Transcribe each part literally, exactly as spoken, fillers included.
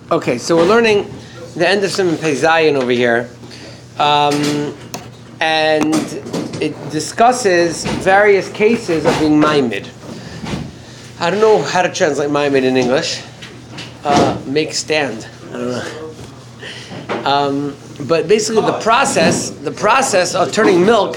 Okay, so we're learning the end of Siman Pei Zayin over here, um, and it discusses various cases of being maimed. I don't know how to translate maimed in English. Uh, make stand. I don't know. Um, but basically, the process, the process of turning milk,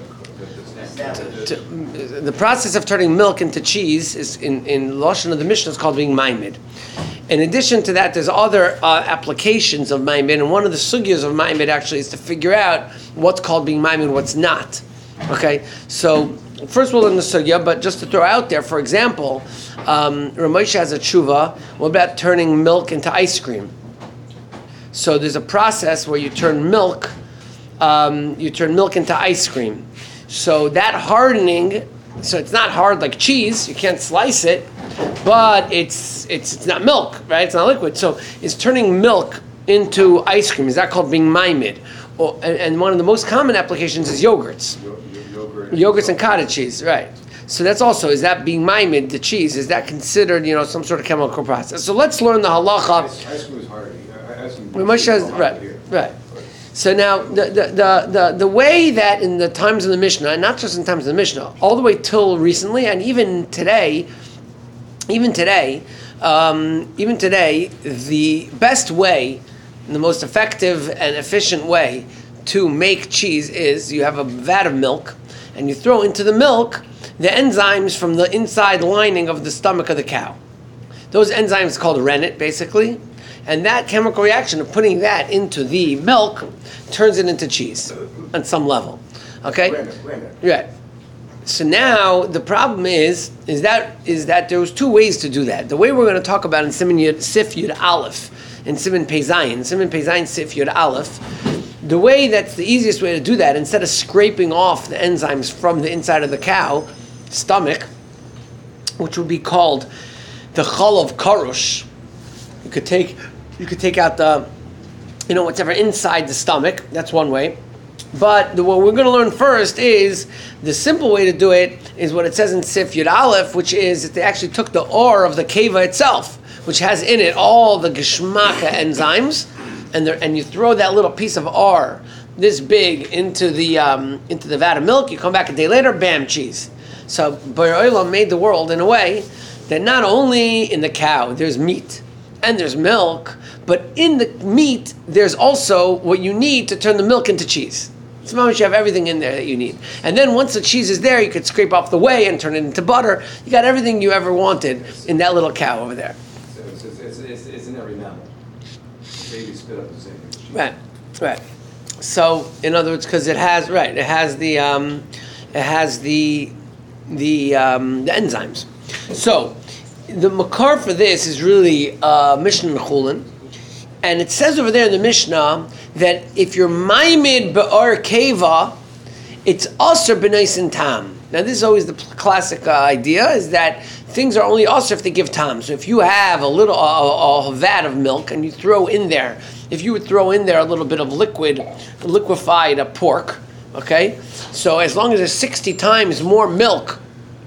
to, the process of turning milk into cheese is in in Lashon of the Mishnah is called being maimed. In addition to that, there's other uh, applications of maimed, and one of the sugyas of maimed actually is to figure out what's called being maimed and what's not. Okay, so first we'll learn the sugya, but just to throw out there, for example, um, Ramosha has a tshuva. What about turning milk into ice cream? So there's a process where you turn milk, um, you turn milk into ice cream. So that hardening, so it's not hard like cheese. You can't slice it. But it's it's it's not milk, right? It's not liquid. So it's turning milk into ice cream. Is that called being maimed? Or, and, and one of the most common applications is yogurts. Yo- yogurt. Yogurts and cottage cheese, right? So that's also, is that being maimed, the cheese? Is that considered, you know, some sort of chemical process? So let's learn the halacha. Ice, ice cream is hard. Ice cream has, right, here. right. So now, the, the, the, the, the way that in the times of the Mishnah, and not just in times of the Mishnah, all the way till recently, and even today, Even today, um, even today, the best way, the most effective and efficient way to make cheese is you have a vat of milk, and you throw into the milk the enzymes from the inside lining of the stomach of the cow. Those enzymes are called rennet, basically, and that chemical reaction of putting that into the milk turns it into cheese on some level. Okay, rennet, rennet. Right. So now the problem is is that is that there was two ways to do that. The way we're going to talk about in Siman Yud, Sif Yud Aleph, in Siman Pei Zayin, Siman Pei Zayin Sif Yud Aleph, the way that's the easiest way to do that, instead of scraping off the enzymes from the inside of the cow stomach, which would be called the chalav karush, you could take you could take out the, you know, whatever inside the stomach. That's one way. But the, what we're going to learn first is the simple way to do it is what it says in Sif Yud Aleph, which is that they actually took the ore of the keva itself, which has in it all the geshmaka enzymes, and there, and you throw that little piece of ore this big into the um, into the vat of milk. You come back a day later, bam, cheese. So Borei Olam made the world in a way that not only in the cow there's meat and there's milk, but in the meat there's also what you need to turn the milk into cheese. So you have everything in there that you need. And then once the cheese is there, you could scrape off the whey and turn it into butter. You got everything you ever wanted in that little cow over there. So it's, it's, it's, it's in every mammal. Babies spit up the same thing. Right, right. So, in other words, because it has, right, it has the, um, it has the, the, um, the enzymes. So, the makar for this is really uh, Mishnah Chulin. And it says over there in the Mishnah that if you're maimed be'or keva, it's aser b'neisin tam. Now this is always the classic uh, idea, is that things are only aser if they give tam. So if you have a little a, a vat of milk and you throw in there, if you would throw in there a little bit of liquid, liquefied uh, pork, okay? So as long as there's sixty times more milk,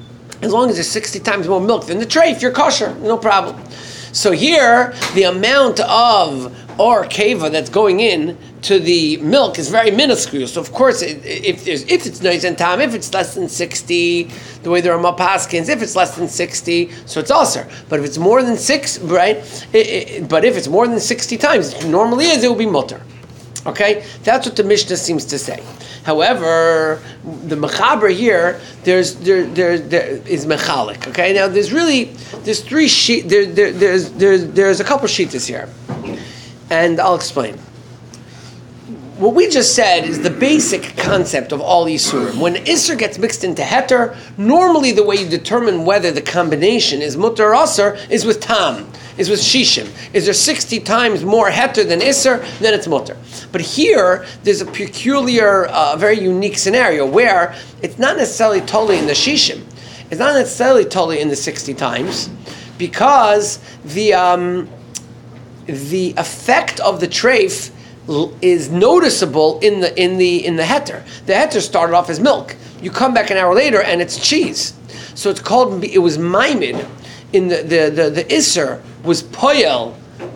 as long as there's sixty times more milk than the treif, you're kosher, no problem. So here, the amount of or keva that's going in to the milk is very minuscule. So of course, it, if there's if it's nice and tam, if it's less than sixty, the way there are mapaskins, if it's less than sixty, so it's aser. But if it's more than six, right? It, it, but if it's more than sixty times, it normally is, it will be mutter. Okay, that's what the Mishnah seems to say. However, the mechaber here, there's there there there is mechalik. Okay, now there's really there's three sheet there, there there's there's there's a couple sheetas here, and I'll explain. What we just said is the basic concept of all Yisurim. When Isser gets mixed into Heter, normally the way you determine whether the combination is Mutter or Aser is with Tam, is with Shishim. Is there sixty times more Heter than Isser, then it's Mutter. But here, there's a peculiar, uh, very unique scenario where it's not necessarily totally in the Shishim. It's not necessarily totally in the sixty times, because the um, the effect of the treif is noticeable in the in the in the heter. The heter started off as milk. You come back an hour later and it's cheese. So it's called. It was maimed in the the the, the iser was poyel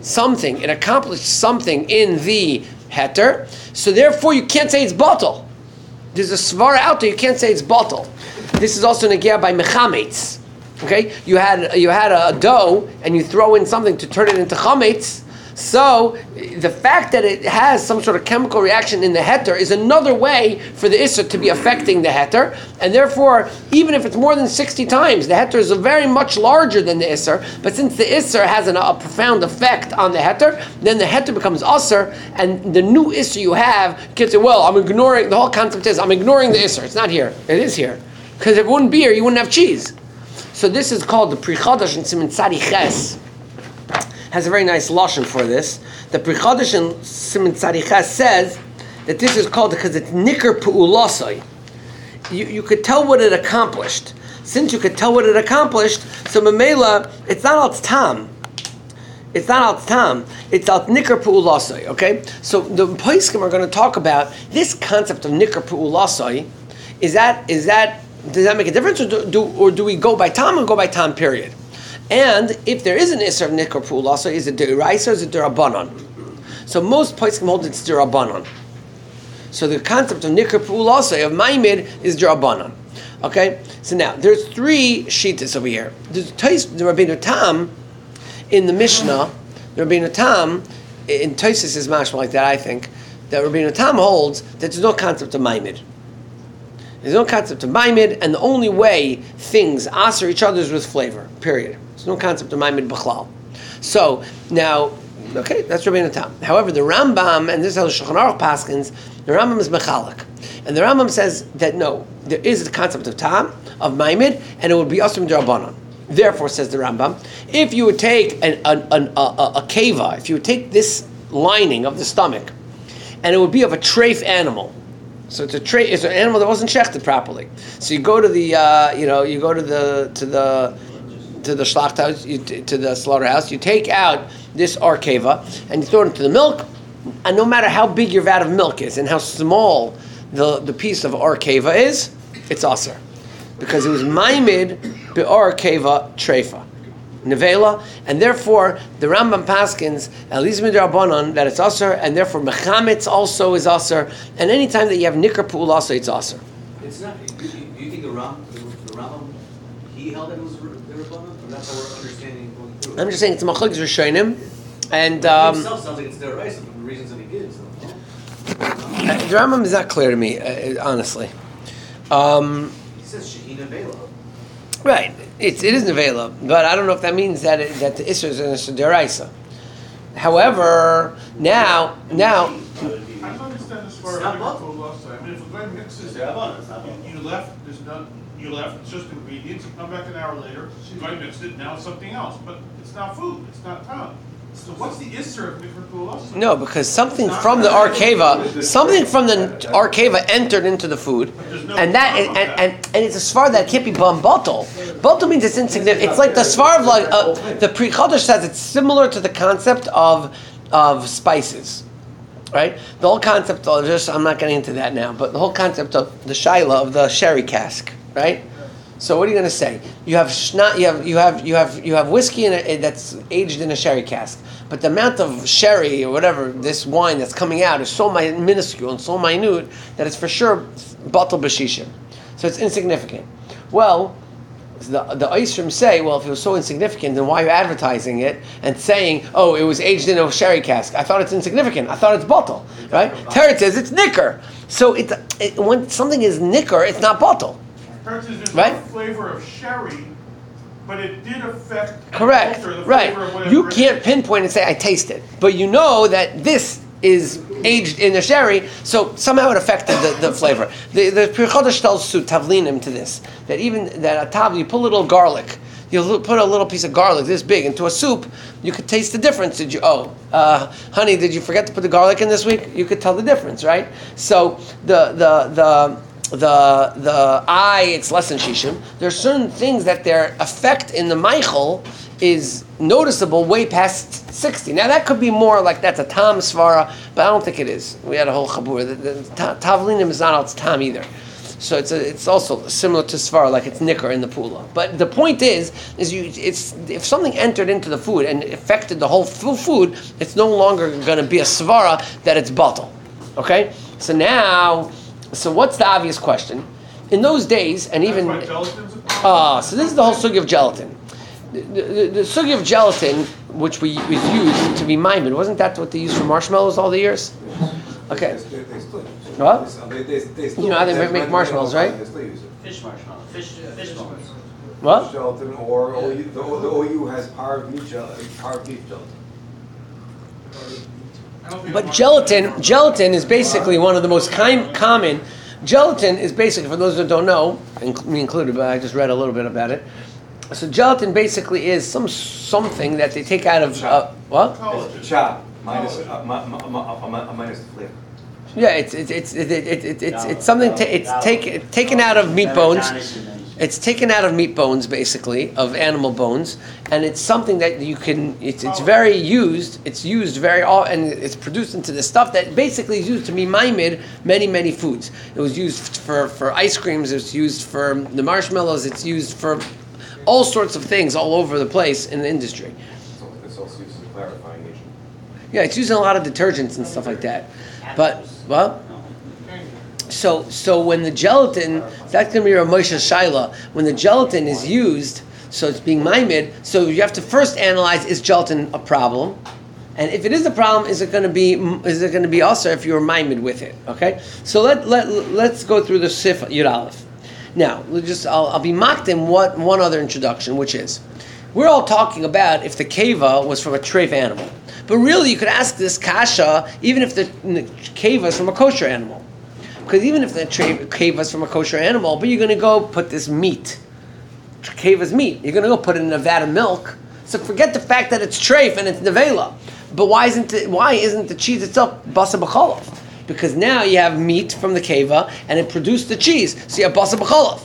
something, it accomplished something in the heter, so therefore you can't say it's batal. There's a svara out there, you can't say it's batal. This is also negea by mechametz. Okay, you had you had a dough and you throw in something to turn it into chametz. So the fact that it has some sort of chemical reaction in the heter is another way for the isser to be affecting the heter, and therefore, even if it's more than sixty times, the heter is very much larger than the isser. But since the isser has an, a profound effect on the heter, then the heter becomes usser, and the new isser you have can say, "Well, I'm ignoring." The whole concept is I'm ignoring the isser. It's not here. It is here, because if it wouldn't be here, you wouldn't have cheese. So this is called the Pri Chadash in Siman Tzadi Ches. Has a very nice lashon for this. The Pri Chadash in Siman Tzadi Ches says that this is called because it's Nicker Pu'ulasai. You you could tell what it accomplished. Since you could tell what it accomplished, so Mamela, it's not al tam. It's not al tam. It's al Nicker Pu'ulasai. Okay? So the Paiskim are going to talk about this concept of Nicker Pu'ulasai. Is that is that Does that make a difference, or do, do or do we go by tam or go by tam period? And if there is an isser of nikkur pu'ulasa, is it deraisa or is it derabanan? So most poskim hold it's derabanan. So the concept of nikkur pu'ulasa of maimid is derabanan. Okay. So now there's three shittas over here. There's the Rabbeinu Tam in the Mishnah. The Rabbeinu Tam in Tosfos is mashma like that. I think that Rabbeinu Tam holds that there's no concept of maimid. There's no concept of maimid, and the only way things aser each other is with flavor, period. There's no concept of maimid b'chlal. So, now, okay, that's Rabbeinu Tam. However, the Rambam, and this is how the Shulchan Aruch paskins, the Rambam is mechalek. And the Rambam says that no, there is the concept of tam, of maimid, and it would be asur d'Rabbanan. Therefore, says the Rambam, if you would take an, an, an, a, a, a keva, if you would take this lining of the stomach, and it would be of a treif animal, so it's a tra- it's an animal that wasn't shechted properly. So you go to the, uh, you know, you go to the to the to the schlachthaus, you t- to the slaughterhouse. You take out this arkeva and you throw it into the milk. And no matter how big your vat of milk is and how small the, the piece of arkeva is, it's aser, because it was maimid be'arkeva treifa. Nevela, and therefore the Rambam paskins at least midrabanan that it's aser, and therefore mechametz also is aser, and any time that you have nikkur pu'ulasa, it's aser. It's not. Do you, do you think the Ram, the, the Rambam, he held that it was the Rabbanan, or that's how we're understanding going through it? I'm just saying it's a machlokes rishonim, and But um, he himself sounds like it's the right from the reasons that he gives. uh, the Rambam is not clear to me, uh, honestly. Um, He says Shehina Vela. Right, it's it is nevela, but I don't know if that means that it, that the isser is an isser deraisa. However, now now I don't understand this far. It's not as both. lost. I mean, if we're going to mix this, It's Rabbanan, it's not you, you left. There's no. You left. It's just ingredients. You come back an hour later. You might mix it. Now it's something else. But it's not food. It's not time. So what's the isser of mikra pu'ulasa? no, because something from the arkeva, something from the arkeva entered into the food, and that and and, and it's a svar that can't be bum bottle. Bottle means it's insignificant. It's like the svar of like uh, the Pri Chadash says it's similar to the concept of of spices, right? The whole concept of just I'm not getting into that now, but the whole concept of the shaila of the sherry cask, right? So what are you going to say? You have schnat, you have you have you have you have whiskey in a, that's aged in a sherry cask, but the amount of sherry or whatever this wine that's coming out is so mi- minuscule and so minute that it's for sure batal b'shishim. So it's insignificant. Well, the the Eisrim say, well, if it was so insignificant, then why are you advertising it and saying, oh, it was aged in a sherry cask? I thought it's insignificant. I thought it's batal, right? Teretz says it's nicker. So it's it, when something is nicker, it's not batal. There's Right? no flavor of sherry, but it did affect. Correct. The flavor Right. of whatever You it can't is. pinpoint and say I taste it, but you know that this is aged in a sherry, so somehow it affected the, the flavor. The the Pri Chadash tells to tavlinim to this that even that a tav you put a little garlic, you put a little piece of garlic this big into a soup, you could taste the difference. Did you? Oh, uh, honey, did you forget to put the garlic in this week? You could tell the difference, right? So the the the. The the eye, it's less than shishim. There are certain things that their effect in the Michael is noticeable way past sixty. Now that could be more like that's a tam svara, but I don't think it is. We had a whole chabur. The, the ta- tavlinim is not al tam either. So it's a, it's also similar to svara, like it's nicker in the pula. But the point is, is you it's if something entered into the food and affected the whole full food, it's no longer going to be a svara that it's bottle. Okay. So now, so what's the obvious question? In those days, and even That's why gelatin's a problem? ah, so this is the whole sugi of gelatin. The, the, the sugi of gelatin, which we was used to be maimed, wasn't that what they used for marshmallows all the years? Okay. They, they still use it. What? They, they, they still, You know how they they- make they- marshmallows, they- right? They still use it. Fish marshmallow, fish, fish bones. What? Gelatin or O U, the, the O U has power of beef gelatin, power of beef gelatin. I don't think But it's gelatin, marshmallow. gelatin is basically one of the most com- common. Gelatin is basically, for those that don't know, inc- me included, but I just read a little bit about it. So gelatin basically is some something that they take out of uh, what? Collagen. It's chop minus, uh, mi- mi- mi- mi- mi- minus the flavor. Yeah, it's it's it's it, it, it, it, it's it's something. Ta- it's take, taken out of meat bones. It's taken out of meat bones, basically, of animal bones, and it's something that you can. It's it's very used. It's used very often, and it's produced into the stuff that basically is used to be maimed many many foods. It was used for for ice creams. It's used for the marshmallows. It's used for all sorts of things all over the place in the industry. So it's also used as a clarifying agent. Yeah, it's used in a lot of detergents and stuff like that. But well. So, so when the gelatin, that's going to be a Moshe Shaila. When the gelatin is used, so it's being maimed. So you have to first analyze: is gelatin a problem? And if it is a problem, is it going to be is it going to be also if you're maimed with it? Okay. So let let let's go through the Sif Yud Aleph. Now, we'll just I'll, I'll be mocked in what one other introduction, which is we're all talking about if the keva was from a treif animal, but really you could ask this kasha even if the, the keva is from a kosher animal. Because even if the tra- keva is from a kosher animal, but you're going to go put this meat, keva's meat, you're going to go put it in a vat of milk. So forget the fact that it's treif and it's nevela. But why isn't it, why isn't the cheese itself basa b'cholov? Because now you have meat from the keva and it produced the cheese, so you have basa b'cholov.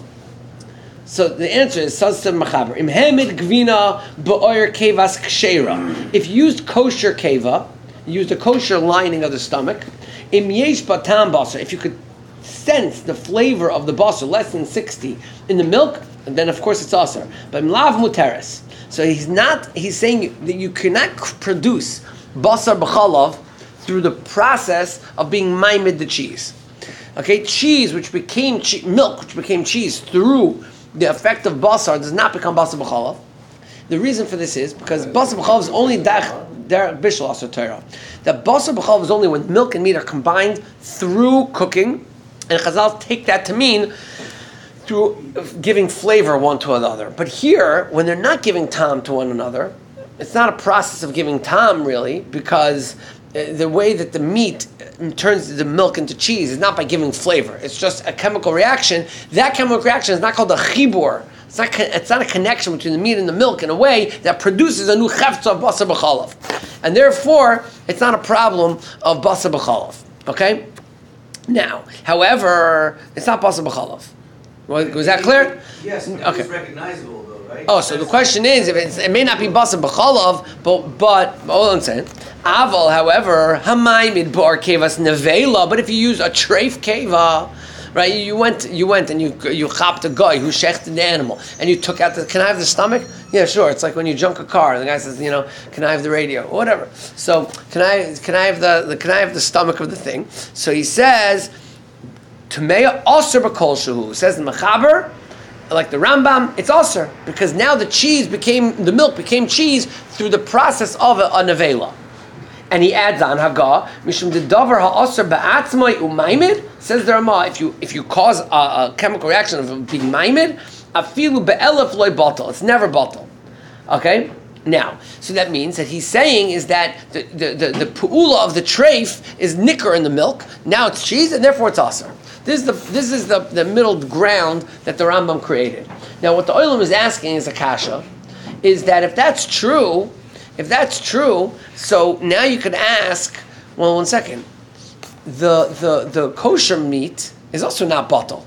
So the answer is Sazta Machaber. Im hemid gvina ba'oyer kevas kshera. If you used kosher keva, you used a kosher lining of the stomach. Im yesh batam basar. If you could sense the flavor of the basar, less than sixty, in the milk, then of course it's asar. But im lav muteres. So he's not. He's saying that you cannot produce basar b'chalav through the process of being maimed the cheese. Okay, cheese which became che- milk, which became cheese through the effect of basar does not become basar b'chalav. The reason for this is because basar b'chalav is only dach derech bishul asar Torah. That basar b'chalav is only when milk and meat are combined through cooking, and Chazal take that to mean through giving flavor one to another. But here, when they're not giving tam to one another, it's not a process of giving tam really, because the way that the meat turns the milk into cheese is not by giving flavor. It's just a chemical reaction. That chemical reaction is not called a chibur. It's not, it's not a connection between the meat and the milk in a way that produces a new chefza of basar b'chalav. And therefore, it's not a problem of basar b'chalav. Okay? Now, however, it's not basar b'chalav. Was that clear? Yes, but Okay. it's recognizable though, right? Oh, so the question is, if it's, it may not be basar b'chalav, but but hold on a second. Aval, however, hamayim bar kevas nevela. But if you use a treif keva, right? You went you went and you you chopped a guy who shechted the animal, and you took out the. Can I have the stomach? Yeah, sure. It's like when you junk a car, and the guy says, you know, can I have the radio or whatever. So can I can I have the, the can I have the stomach of the thing? So he says. Tumeya aser b'kol shehu. Says in Mechaber, like the Rambam, it's aser because now the cheese became the milk became cheese through the process of a, a nevela. And he adds on Haggah, mishum de davar ha'aser ba'atzmai u'maimed. Says the Ramah, if you if you cause a, a chemical reaction of being maimed, afilu be'elef loy batal. It's never batal. Okay. Now, so that means that he's saying is that the the the, the pu'ula of the treif is nicker in the milk. Now it's cheese, and therefore it's aser. This is the this is the, the middle ground that the Rambam created. Now, what the Olam is asking is a kasha, is that if that's true, if that's true, so now you could ask. Well, one second. The the the kosher meat is also not bottle,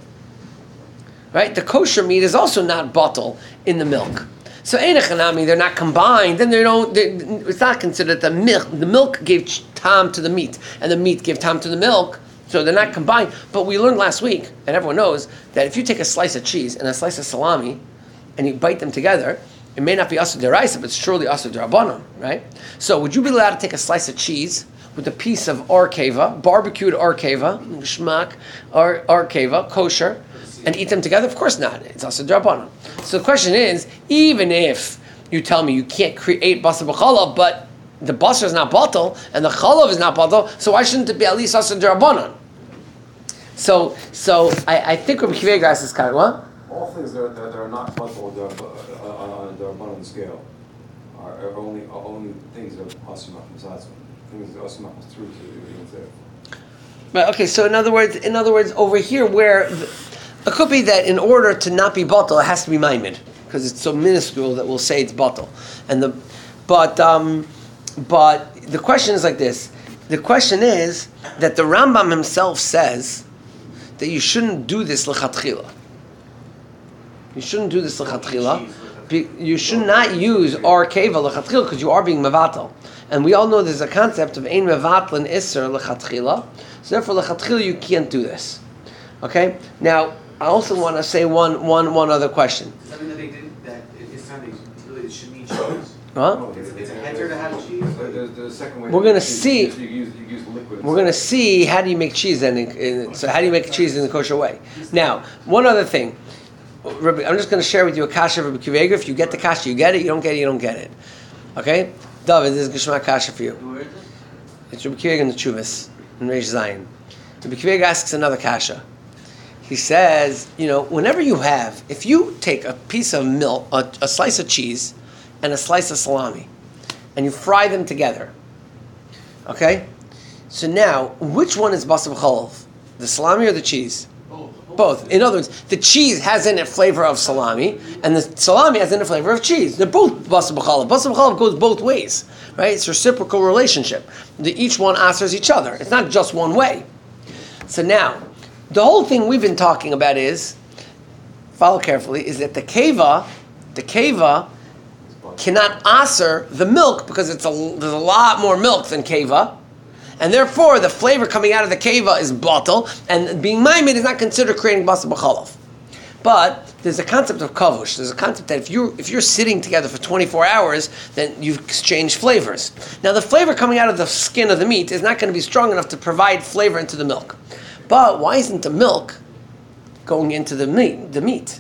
right? The kosher meat is also not bottle in the milk. So einachanami, they're not combined, then they don't. They, it's not considered the milk. The milk gave tam to the meat, and the meat gave tam to the milk. So they're not combined. But we learned last week, and everyone knows, that if you take a slice of cheese and a slice of salami, and you bite them together, it may not be asur deraisa, but it's surely asur derabanan, right? So would you be allowed to take a slice of cheese with a piece of arkeva, barbecued arkeva, shmak, ar- arkeva, kosher, and eat them together? Of course not. It's asur derabanan. So the question is, even if you tell me you can't create basar b'chalav, but the basar is not batal and the chalav is not batal, so why shouldn't it be at least asur derabanan? So, so I, I think Rabbi Kiva Eiger is kind of what? All things that are, that are not batal on the bottom scale are, are only are only things that are asuma mitzvah. Things that are asuma through to the Right. Okay. So in other words, in other words, over here where the, it could be that in order to not be batal, it has to be maimed because it's so minuscule that we'll say it's batal. And the, but um, but the question is like this. The question is that the Rambam himself says that you shouldn't do this lechatchila. You shouldn't do this lechatchila. You should not use ar keva lechatchila because you are being mevatel. And we all know there's a concept of ein mevatel isser lechatchila. So therefore lechatchila you can't do this. Okay? Now, I also want to say one, one, one other question. Does that mean that they didn't, that it- it's not, they really should eat cheese? Huh? It's, it's a header to have cheese? The, the second way. We're gonna you see- use- You use, you use liquid. We're going to see how do you make cheese then. In, in, so how do you make cheese in the kosher way? Now, one other thing. Rabbi, I'm just going to share with you a kasha of Rabbi Kiva Eiger. If you get the kasha, you get it. You don't get it, you don't get it. Okay? David, this is Geshmak kasha for you. Where is it? It's Rabbi Kiva Eiger in the Chuvas, in Reish Zion. Rabbi Kiva Eiger asks another kasha. He says, you know, whenever you have, if you take a piece of milk, a, a slice of cheese, and a slice of salami, and you fry them together, okay? So now, which one is basar b'chalav? The salami or the cheese? Both. In other words, the cheese has in it flavor of salami, and the salami has in it flavor of cheese. They're both basar b'chalav. Basar b'chalav goes both ways, right? It's a reciprocal relationship. The, each one answers each other. It's not just one way. So now, the whole thing we've been talking about is, follow carefully, is that the keva, the keva cannot aser the milk because it's a, there's a lot more milk than keva. And therefore, the flavor coming out of the keva is batal, and being maimed is not considered creating basar b'chalav. But there's a concept of kavush. There's a concept that if you if you're sitting together for twenty-four hours, then you've exchanged flavors. Now, the flavor coming out of the skin of the meat is not going to be strong enough to provide flavor into the milk. But why isn't the milk going into the meat? The meat,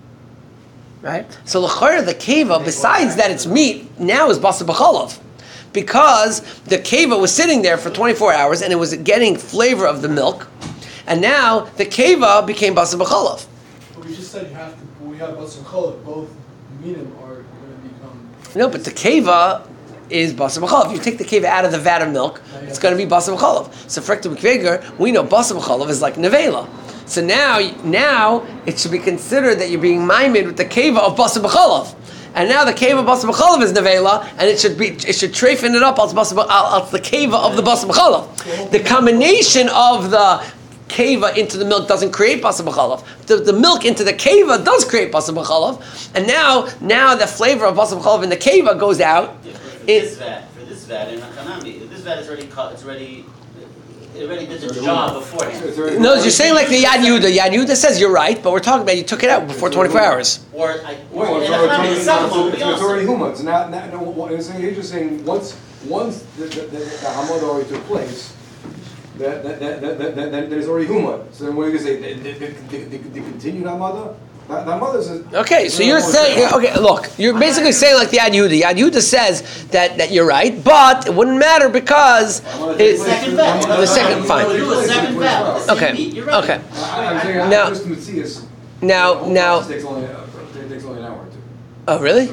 right? So l'chayr the keva, besides that it's meat, now is basar b'chalav. Because the keva was sitting there for twenty-four hours and it was getting flavor of the milk, and now the keva became basar b'chalav. But we just said you have to, when we have basar b'chalav, both minim are going to become... No, but the keva is basar b'chalav. If you take the keva out of the vat of milk, it's going to be basar b'chalav. So for Ekta we know basar b'chalav is like nevela. So now, now it should be considered that you're being maimed with the keva of basar b'chalav. And now the keva basar b'chalav is nevela, and it should be it should treifin it up als basar als the keva of the basar b'chalav. The combination of the keva into the milk doesn't create basar b'chalav. The, the milk into the keva does create basar b'chalav, and now now the flavor of basar b'chalav in the keva goes out. Yeah, for, for It- this vat, for this vat in Hanami, this vat is already cut. It's already, it already did its job beforehand. No, you're saying like the Yad Yehuda. Yad Yehuda says you're right, but we're talking about you took it out before twenty-four hours. Or I, Wait, or it's in already, Hanami, it's, some it's, will it's, be it's already also. humans. Now, now, no, what you're saying, you're just saying once, once the, the, the, the hamad already took place, that, that, that, that, that, that, that there's already humad. So then what are you going to say? The, the, the, the, the continued hamada? That, that mother says. Okay, so you're saying, okay, look, you're basically saying like the Yad Yehuda. Yad Yehuda says that, that you're right, but it wouldn't matter because The it, second vat. The second, fine. We'll do a second vat. The same Okay, meat. You're right. okay. I, I'm saying, Now- just to see is. Now, now, It takes only, uh, it takes only an hour or two. oh really?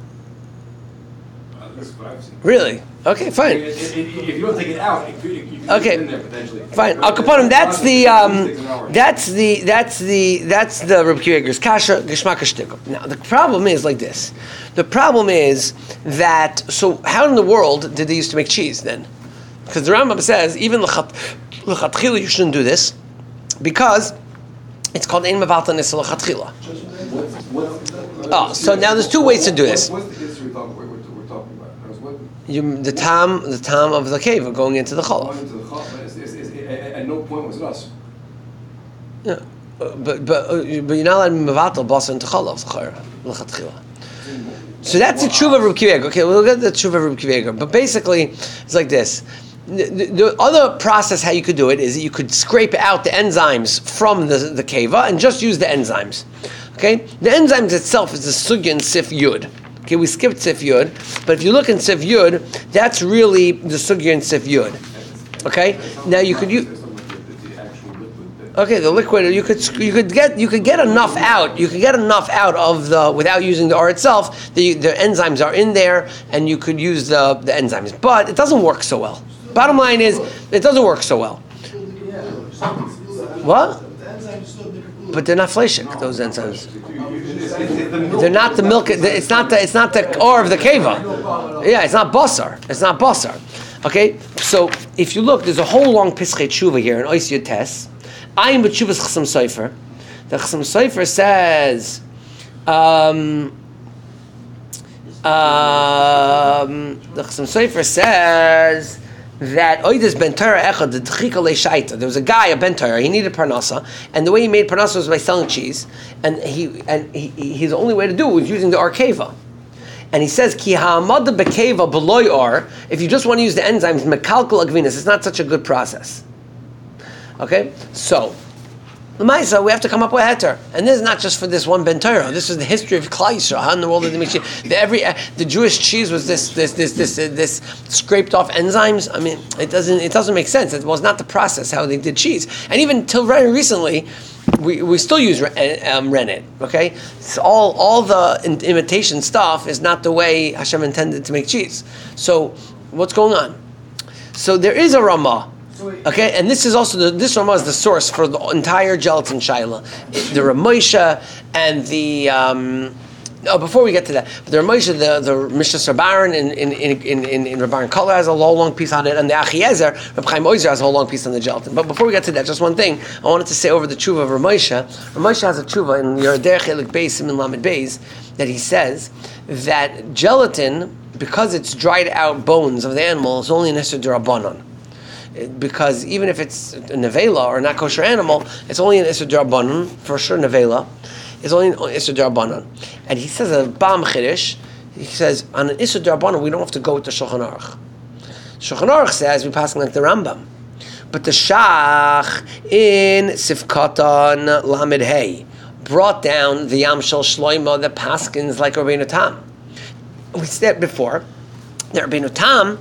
Uh, That's what I've seen. Really? Okay, fine. If, if, if you don't take it out, it could, it could Okay. get in there potentially. Fine. Al But Kaponim, that's the it um, takes an hour. that's the that's the that's the Reb Kiva Eiger's kasha geshmak shtickle. Now the problem is like this. The problem is that so how in the world did they used to make cheese then? Because the Rambam says even l'chatchila you shouldn't do this because it's called ein mevatel nisel l'chatchila. What's- what's- Oh, so now there's two ways to do this. What's the history talk we're, we're, we're talking about? Because what- You, the tam the tam of the cave of going into the Going cholov. into the chol- is- is- is- at, at no point was it us. Yeah, uh, but but uh, but you're not allowed to be mevatel basa and techalav l'chatchila. So that's the tshuva of Reb Kiva Eger. Okay, we'll get the tshuva of Reb Kiva Eger. But basically, it's like this. The, the, the other process how you could do it is that you could scrape out the enzymes from the, the keva and just use the enzymes. Okay? The enzymes itself is the sugya in Sif Yud. Okay, we skipped Sif Yud, but if you look in Sif Yud, that's really the sugya in Sif Yud. Okay? Now you could use... Okay, the liquid you could you could get you could get enough out. You could get enough out of the without using the R itself. The the enzymes are in there, and you could use the, the enzymes. But it doesn't work so well. Bottom line is, it doesn't work so well. What? But they're not fleshik, those enzymes. They're not the milk. It's not the it's not the or of the keva. Yeah, it's not basar. It's not basar. Okay, so if you look, there's a whole long pischei tshuva here in Ois Yud Tes. I am b'tshuvas Chasam Sofer. The Chasam Sofer says, um, um, the Chasam Sofer says that Oides ben Torah echad the tchika leishaita. There was a guy, a ben Torah, he needed parnasa, and the way he made parnasa was by selling cheese, and he and he, he his only way to do it was using the arkeva. And he says, Ki ha'amada bekeva beloy or, if you just want to use the enzymes, mekalkal agvinas, it's not such a good process. Okay, so the Maisa, we have to come up with heter, and this is not just for this one ben Torah. This is the history of Klal Yisrael. How in the world did they make cheese? The, every uh, the Jewish cheese was this this this this uh, this scraped off enzymes. I mean, it doesn't it doesn't make sense. It was not the process how they did cheese, and even till very recently, we, we still use um, rennet. Okay, so all all the in, imitation stuff is not the way Hashem intended to make cheese. So what's going on? So there is a Ramah. Okay, and this is also the, this Ramah is the source for the entire gelatin shaila, the Ramosha and the. Um, oh, before we get to that, the Ramosha, the the Mishnah Sabaran in in in in, in Rabban Kala has a long long piece on it, and the Achiezer, Reb Chaim Oizer has a whole long piece on the gelatin. But before we get to that, just one thing I wanted to say over the tshuva of Ramosha. Ramosha has a tshuva in Yerdei Chelik Beis in Lamed Beis that he says that gelatin, because it's dried out bones of the animal, is only an Esed Rabbanon. Because even if it's a nevela or not kosher animal, it's only an Isser D'Rabbanan, for sure nevela. It's only an Isser D'Rabbanan. And he says a Bam Chiddush, he says, on an Isser D'Rabbanan, we don't have to go with the Shulchan Aruch. Shulchan Aruch says, we pass like the Rambam. But the Shach in Sifkatan Lamed Hey brought down the Yam Shel Shloimo, the Paskins like Rabbeinu Tam. We said before, that Rabbeinu Tam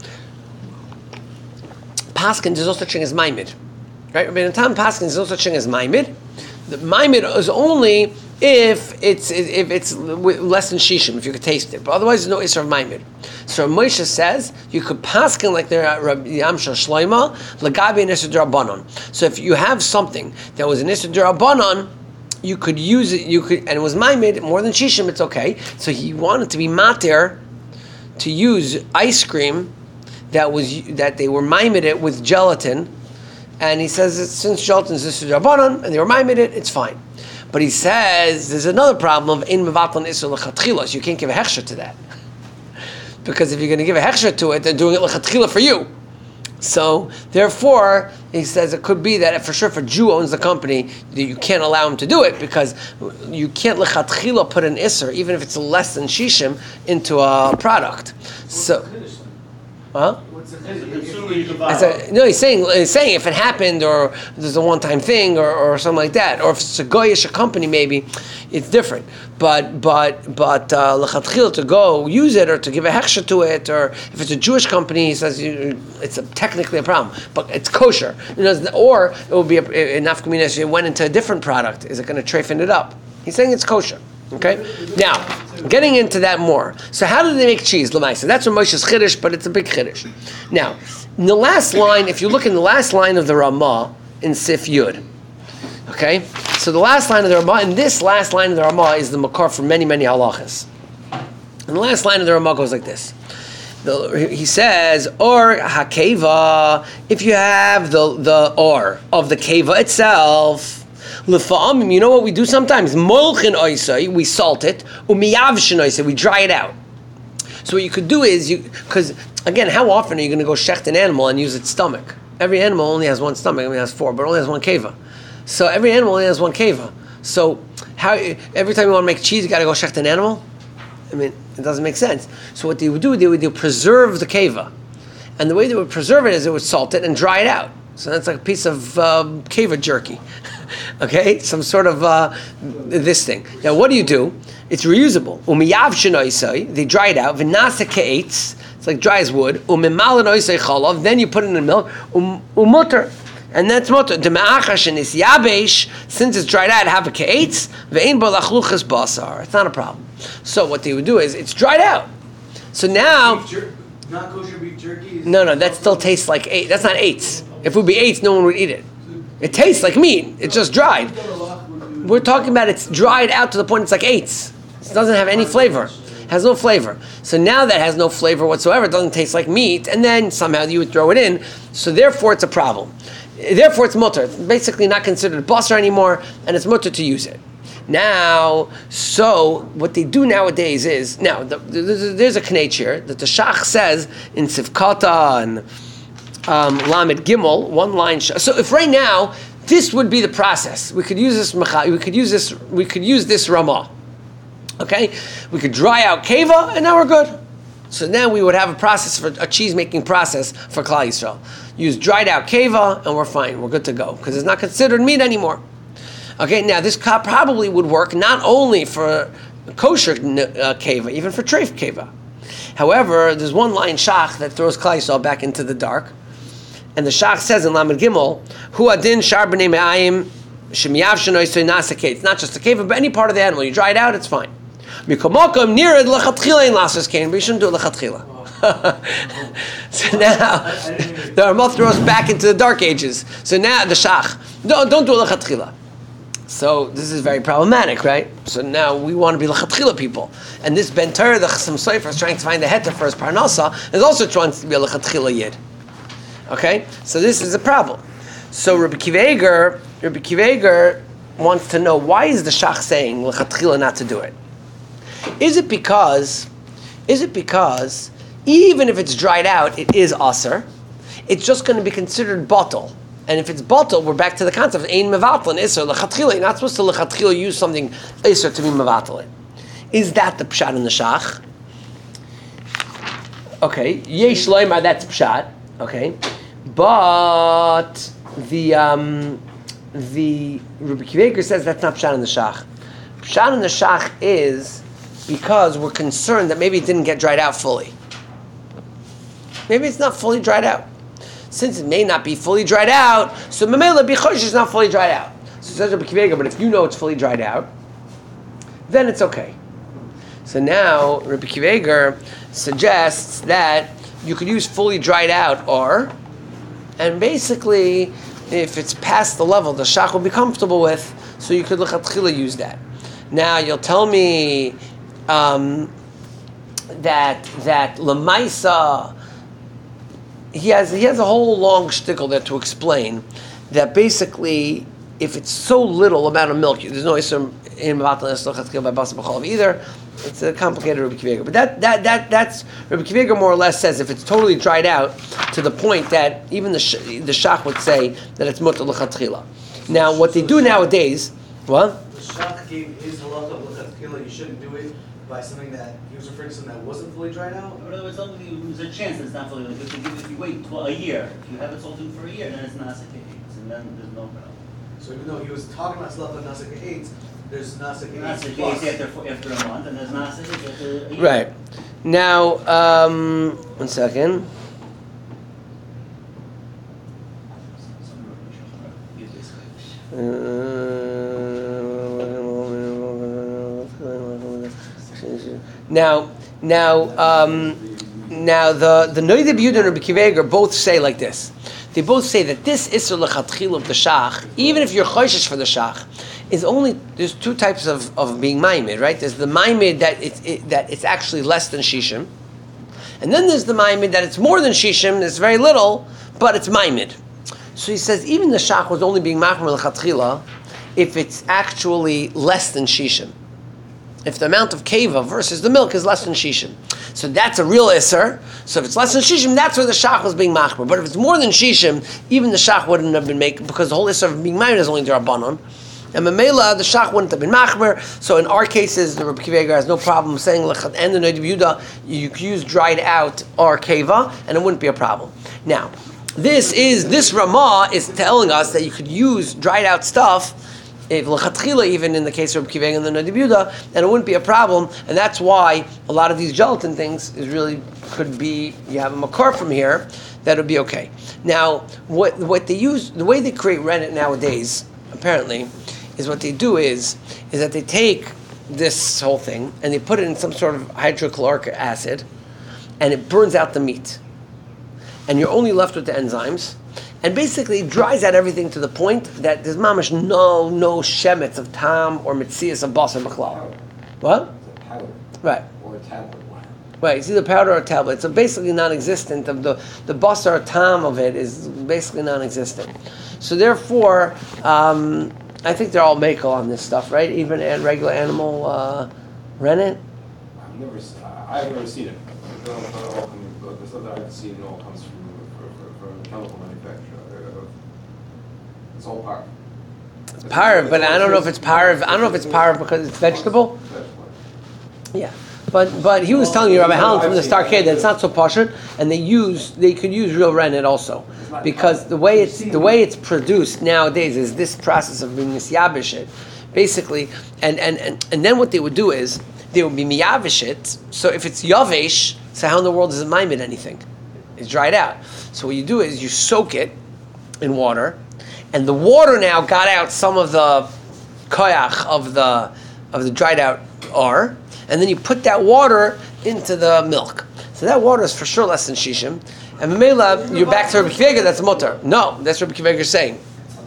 Paskin, there's no such thing as Maimid. Right? Rabbeinu Tam Paskin, there's no such thing as Maimid. The Maimid is only if it's if it's less than Shishim, if you could taste it. But otherwise, there's no Isra of Maimid. So Moshe says, you could Paskin like the Yam Shel Shloimo, Lagabi and Isra D'Rabbanan. So if you have something that was an Isra D'Rabbanan, you could use it, you could, and it was Maimid, more than Shishim, it's okay. So he wanted to be Matir, to use ice cream that was that they were maimed it with gelatin, and he says that since gelatin is this Rabbanan and they were maimed it, it's fine. But he says there's another problem of in mevatlan isur lechatchila. You can't give a hechsher to that, because if you're going to give a hechsher to it, they're doing it lechatchila for you. So therefore, he says it could be that for sure, if a Jew owns the company, you can't allow him to do it because you can't lechatchila put an isur, even if it's less than shishim, into a product. So. Huh? A, no, he's saying he's saying if it happened or there's a one-time thing or, or something like that, or if it's a goyish a company, maybe it's different. But but but lechatchil uh, to go use it or to give a hechsher to it, or if it's a Jewish company, he says you, it's a, technically a problem, but it's kosher. You know, or it would be a, a nafkamina if it went into a different product. Is it going to treifin it up? He's saying it's kosher. Okay? Now, getting into that more. So how do they make cheese, Lamaisa? That's what Moshe's Chiddush, but it's a big Chiddush. Now, in the last line, if you look in the last line of the Ramah, in Sif Yud, okay? So the last line of the Ramah, and this last line of the Ramah is the Makar for many, many halachas. And the last line of the Ramah goes like this. The, he says, or hakeva, if you have the, the or of the keva itself, L'fa'amim, you know what we do sometimes? Molchin oisai, we salt it. Umiyavshin oisai, we dry it out. So what you could do is, you because again, how often are you going to go shecht an animal and use its stomach? every animal only has one stomach. I mean, it has four, but it only has one keva. So every animal only has one keva. So how every time you want to make cheese, you got to go shecht an animal? I mean, it doesn't make sense. So what they would do, they would, they would preserve the keva. And the way they would preserve it is they would salt it and dry it out. So that's like a piece of um, keva jerky. Okay? Some sort of uh, this thing. Now what do you do? It's reusable. Umiyav shenoisai, they dry it out. V'nasa ke'etz, it's like dry as wood. Umimal noisai chalav, then you put it in the milk. Um, umutter. And that's mutter. Dema'achashenis yabesh, since it's dried out, have a ke'etz. Ve'ein bo lachluchas basar. It's not a problem. So what they would do is, it's dried out. So now... Beef jer- not kosher beef jerky? Is No, no, that still tastes like eight. That's not eights. If it would be eights, no one would eat it. It tastes like meat. It's just dried. We're talking about it's dried out to the point it's like eights. It doesn't have any flavor. It has no flavor. So now that has no flavor whatsoever. It doesn't taste like meat. And then somehow you would throw it in. So therefore it's a problem. Therefore it's mutter. It's basically not considered basar anymore. And it's mutter to use it. Now, so what they do nowadays is, now the, the, the, there's a knetch here that the Shach says in Sivkata and um, Lamed Gimel, one line. Sh- so if right now this would be the process, we could use this. We could use this. We could use this Ramah. Okay, we could dry out keva, and now we're good. So now we would have a process for a cheese making process for Klal Yisrael. Use dried out keva, and we're fine. We're good to go because it's not considered meat anymore. Okay, now this probably would work not only for kosher uh, keva, even for treif keva. However, there's one line shach that throws Klal Yisrael back into the dark, and the shach says in Lamed Gimel, "Hu adin shar b'nei me'ayim shemiyav shenoisei nasakei." It's not just the keva, but any part of the animal. You dry it out, it's fine. Mikomokom nirid lechatchila in lasas kain, but you shouldn't do it lechatchila. So now the Ramah throws back into the dark ages. So now the shach, don't don't do it lechatchila. So this is very problematic, right? So now we want to be lechatchila people, and this Ben Torah, the Chassam Sofer, is trying to find the heta for his parnasa, is also trying to be a lechatchila yid. Okay, so this is a problem. So Rabbi Kiva Eiger, Rabbi Kiva Eiger wants to know, why is the shach saying lechatchila not to do it? Is it because, is it because even if it's dried out, it is aser? It's just going to be considered bottle. And if it's bottle, we're back to the concept of ein mevatel and iser lechatchila. You're not supposed to lechatchila use something iser to be mevatel it. Is that the pshat in the shach? Okay, yesh loymar, that's pshat. Okay, but the um, the Rabbi Kiva Eiger says that's not pshat in the shach. Pshat in the shach is because we're concerned that maybe it didn't get dried out fully. Maybe it's not fully dried out. Since it may not be fully dried out, so Mamela Bichosh is not fully dried out. So says Rabbi Kiva Eiger, but if you know it's fully dried out, then it's okay. So now Rabbi Kiva Eiger suggests that you could use fully dried out or, and basically, if it's past the level the shach will be comfortable with, so you could lechatchila use that. Now you'll tell me um, that that lemaisa. He has he has a whole long shtickle there to explain that basically if it's so little amount of milk, there's no isur in mevatel by basa b'chalav either. It's a complicated Rabbi Kiva Eiger. But that that that that's Rabbi Kiva Eiger more or less says if it's totally dried out to the point that even the sh- the shach would say that it's mutar l'chatchila. Now what they do nowadays, what? The shach gave his halacha l'chatchila. You shouldn't do it by something that he was referring to something that wasn't fully dried out. But it's only, there's a chance it's not fully. Like if you, give, if you wait tw- a year, if you have it salted for a year, then it's nasik eights, and then there's no problem. So even though he was talking about stuff like nasik eight, there's nasik eight Nasik plus. eights after after a month, and there's nasik eights after a year. Right. Now, um, one second. Now, now, um, now the the Noida B'Yudah and Rabbi Kiva Eiger both say like this. They both say that this Isser L'Chatchil of the Shach, even if you're Choshesh for the Shach, is only, there's two types of, of being Maimid, right? There's the Maimid that it, it, that it's actually less than Shishim, and then there's the Maimid that it's more than Shishim, it's very little, but it's Maimid. So he says even the Shach was only being Machmer L'Chatchila if it's actually less than Shishim. If the amount of keva versus the milk is less than shishim. So that's a real Isser. So if it's less than Shishim, that's where the Shach was being Machmer. But if it's more than Shishim, even the Shach wouldn't have been making, because the whole Isser of being Maimed is only D'Rabbanan. And Mamela, the Shach wouldn't have been Machmer. So in our cases, the Rebbe Kiva Eger has no problem saying, and the Noid Yehuda, you could use dried out or Keva, and it wouldn't be a problem. Now, this is, this Ramah is telling us that you could use dried out stuff, if l'chatchila, even in the case of Rebbe Kiva Eger and the Noid Yehuda, and it wouldn't be a problem, and that's why a lot of these gelatin things is really, could be, you have a makar from here, that would be okay. Now, what what they use, the way they create rennet nowadays, apparently, is what they do is, is that they take this whole thing and they put it in some sort of hydrochloric acid and it burns out the meat. And you're only left with the enzymes and basically dries out everything to the point that there's mamash no, no shemetz of tam or mitzias of basar b'chlal. What? It's a powder. Right. Or a tablet. Right, it's either powder or tablet. So basically non-existent. Of the the basar tam of it is basically non-existent. So therefore, um, I think they're all makel on this stuff, right? Even at regular animal uh, rennet. I've never, se- I- I've never seen it. I don't know if it all comes, but the stuff that I've seen all comes from from, from a chemical manufacturer. It's all par. Parv, but I don't know if it's parv. I don't know if it's parv because it's vegetable. Yeah. But but he was telling you, Rabbi Hallam from the Starcade, that it's not so pashut, and they use they could use real rennet also, because the way it's the way it's produced nowadays is this process of being misyabish it, basically, and, and, and, and then what they would do is they would be miyavish it. So if it's yavesh, so how in the world does it maimed anything? It's dried out. So what you do is you soak it in water, and the water now got out some of the koyach of the of the dried out R. And then you put that water into the milk. So that water is for sure less than shishim. And Mamela, you're back to Rebbe Kiva Eger, that's mutter. No, that's Rebbe Kiva Eger saying.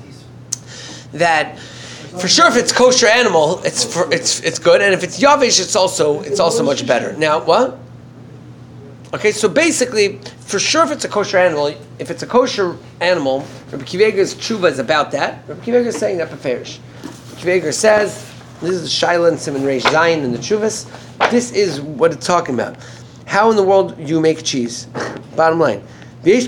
That for sure if it's kosher animal, it's for, it's it's good. And if it's yavish, it's also it's also much better. Now, what? Okay, so basically, for sure if it's a kosher animal, if it's a kosher animal, Rebbe Kiva Eger's tshuva is about that. Rebbe Kiva Eger is saying that beferish. Rebbe Kiva Eger says, this is the Shaila and Simon Reish Zayin and the Chuvas. This is what it's talking about. How in the world do you make cheese? Bottom line. It's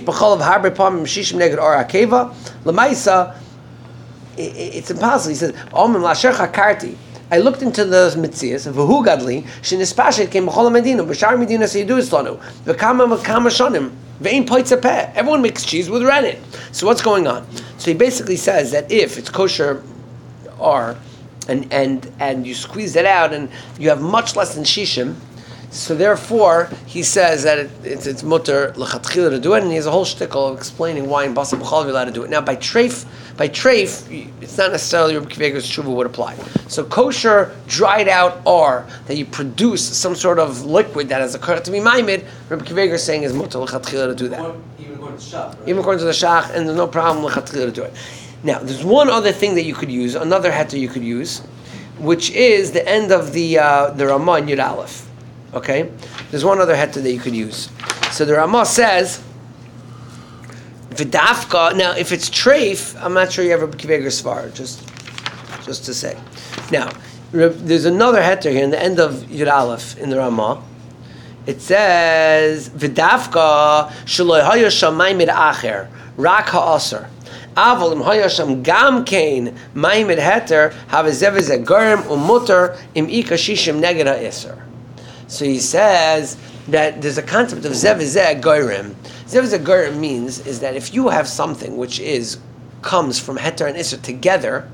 impossible. He says, I looked into the Mitzias of V'hu Gadli, Shinispashet came B'chol Medina, B'shar Medina Seyidu Islanu, V'kama V'kama Shonim, V'ein Poitza Peh. Everyone makes cheese with rennet. So what's going on? So he basically says that if it's kosher or and and and you squeeze it out and you have much less than shishim, so therefore he says that it, it's it's mutter l'chatchila to do it, and he has a whole shtickle of explaining why in basar b'chol you're allowed to do it. Now by treif, by treif, it's not necessarily Rebbe Kiva Eger's tshuva would apply. So kosher dried out R that you produce some sort of liquid that has occurred to be maimed, Rebbe Kiva Eger is saying is mutter l'chatchila to do that. Even according to Shach. Right? Even according to the shach, and there's no problem l'chatchila to do it. Now, there's one other thing that you could use, another heter you could use, which is the end of the uh, the Ramah in Yud Aleph. Okay? There's one other heter that you could use. So the Ramah says, V'dafka, now if it's treif, I'm not sure you have a Kiva Eger Svar, just, just to say. Now, there's another heter here in the end of Yud Aleph in the Ramah. It says, V'dafka, Shaloi Haya Shamayim Acher, Rak Ha'aser. Aval im hayasham gam kain maimed heter have zev ze garm umuter im ikashishim neged ha'isr. So he says that there's a concept of zev ze garm. Zev ze garm means is that if you have something which is comes from heter and isr together,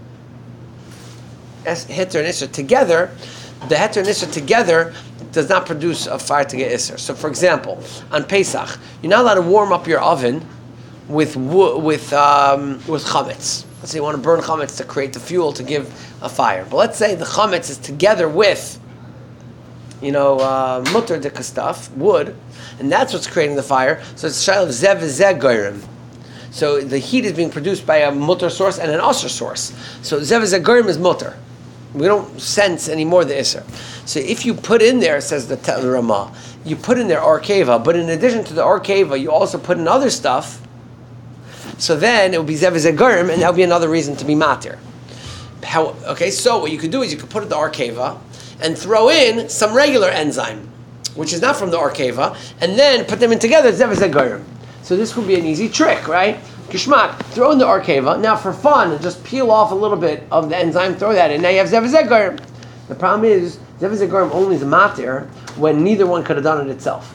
heter and isr together, the heter and isr together does not produce a fire to get isr. So for example, on Pesach, you're not allowed to warm up your oven with with um, with chametz. Let's say you want to burn chametz to create the fuel to give a fire. But let's say the chametz is together with, you know, uh, mutter dika stuff, wood, and that's what's creating the fire. So it's shayla of zev zeh goyrim. So the heat is being produced by a mutter source and an usher source. So zev zeh goyrim is mutter. We don't sense anymore the isser. So if you put in there, says the Tel Ramah, you put in there arkeva, but in addition to the arkeva, you also put in other stuff. So then it would be zev zeh goyrim, and that would be another reason to be matir. How, okay, so what you could do is you could put in the arkeva and throw in some regular enzyme. which is not from the Arkeva, and then put them in together, Zev Zegorim. So this would be an easy trick, right? Kishmak, throw in the Arkeva, now for fun, and just peel off a little bit of the enzyme, throw that in, now you have Zev Zegorim. The problem is, Zev Zegorim only is matir when neither one could have done it itself.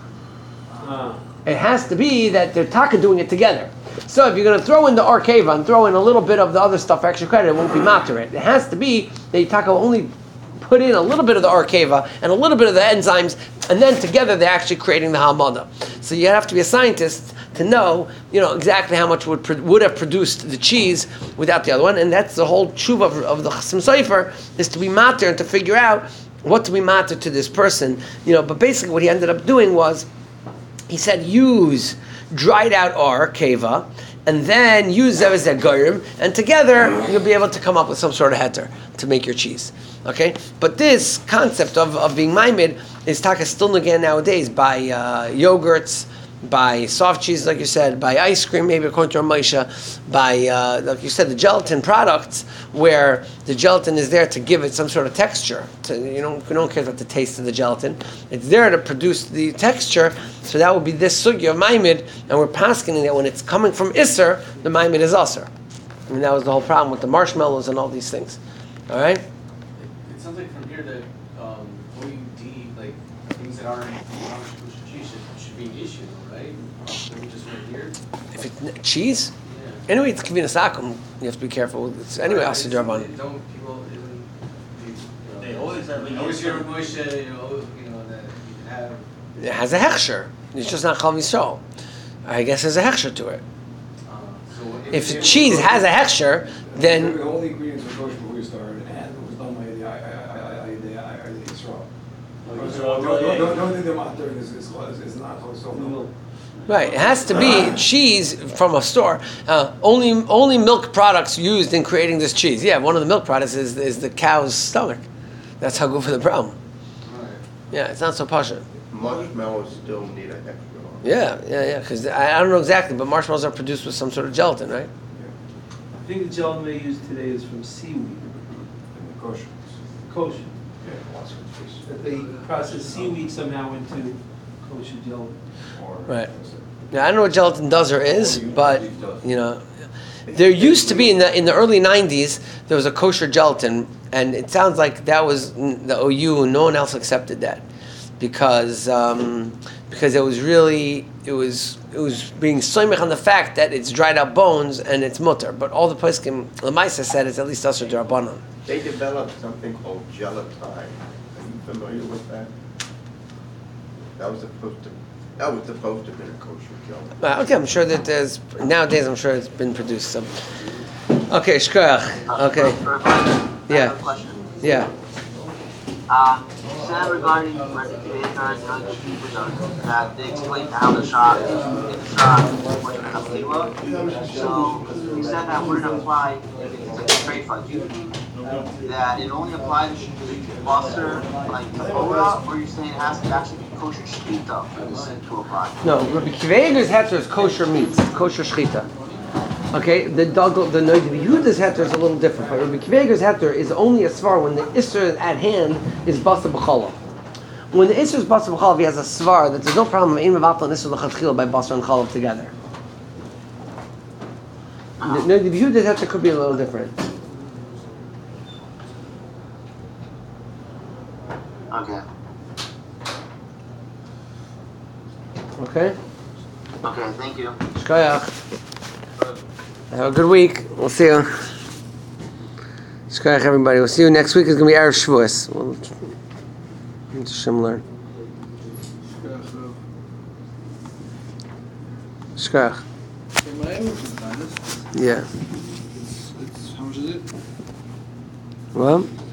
Ah. It has to be that they're taka doing it together. So if you're going to throw in the Arkeva and throw in a little bit of the other stuff for extra credit, it won't be matir it. It has to be that you taka only put in a little bit of the Arkeva and a little bit of the enzymes, and then together they're actually creating the Hamada. So you have to be a scientist to know, you know, exactly how much would pro- would have produced the cheese without the other one, and that's the whole tshuva of, of the Chasim Sofer, is to be matir and to figure out what to be matir to this person, you know. But basically, what he ended up doing was, he said, use dried out Arkeva, and then use Zev Zegorim, and together you'll be able to come up with some sort of heter to make your cheese. Okay, but this concept of, of being maimid is taka still again nowadays by uh, yogurts, by soft cheese, like you said, by ice cream, maybe according to Ramesha, by uh, like you said, the gelatin products, where the gelatin is there to give it some sort of texture. To, you don't you don't care about the taste of the gelatin; it's there to produce the texture. So that would be this sugya of maimid, and we're paskening that when it's coming from Isser, the maimid is Aser. I mean, that was the whole problem with the marshmallows and all these things. All right. It sounds like from here that um, O U D, like things that aren't should, should be an issue, right? Can we just right here? If it's cheese, Yeah. anyway, it's kivina sakum. You have to be careful. It's anyway, Right, Aser it's- Draban. Don't people even? You know, They always have a I always yes hear or- Moshe, you know, you know that you can have. It has a hechsher. It's just not chal yisrael. I guess there's a hechsher to it. Uh, so If the cheese has a hechsher, then all the ingredients were kosher before we started, and it was done by the I I I I the I I the Israel. Yisrael, No, yeah. no, no, the matter is is is not so no. right, it has to be cheese from a store. Uh, only only milk products used in creating this cheese. Yeah, one of the milk products is is the cow's stomach. That's how good for the problem. Right. Yeah, it's not so pasha. Marshmallows still need a extra. Yeah, yeah, yeah. Because I, I don't know exactly, but marshmallows are produced with some sort of gelatin, right? I think the gelatin they use today is from seaweed, Kosher. kosher. Yeah, lots of fish. That they process seaweed somehow into kosher gelatin. Or- Right. Yeah, I don't know what gelatin does or is, but you know, there used to be in the in the early nineties there was a kosher gelatin, and it sounds like that was the O U, and no one else accepted that because um, because it was really it was it was being soymech on the fact that it's dried out bones and it's mutter, but all the poskim Lamaisa said it's at least usher d'Rabbanan. They developed something called gelatine. Are you familiar with that? That was supposed to, that was supposed to be a kosher gelatin. Uh, okay, I'm sure that there's nowadays. I'm sure it's been produced. So. Okay, shkoyach. Okay, I Yeah. have a question. yeah. Um, you said regarding Rabbi Kiva and Rabbi Shmuel that they explained how the shot is the shot was a kapila. So you said that wouldn't apply if it's a trade fight. Do you mean that it only applies to buster like the Torah, or you're saying it has to actually be kosher shkita for this to apply? No, Rabbi Kiveger's heter is kosher meats, kosher shchita. Okay, the dogel, the Noid Yehuda's heter is a little different. But Rabbi Kiveger's heter is only a svar when the isser at hand is basa b'chalav. When the isser is basa b'chalav, he has a svar that there's no problem in mevatel and isser l'chadchila by basa and chalav together. The Noid Yehuda's heter could be a little different. Okay. Okay, Okay, thank you. shkoyach. Have a good week. We'll see you. Shkoyach, everybody. We'll see you next week. It's gonna be Erev Shavuos. Well, it's similar. Shkoyach. In Miami, for the honest, Yeah. it's, it's, how much is it? Well.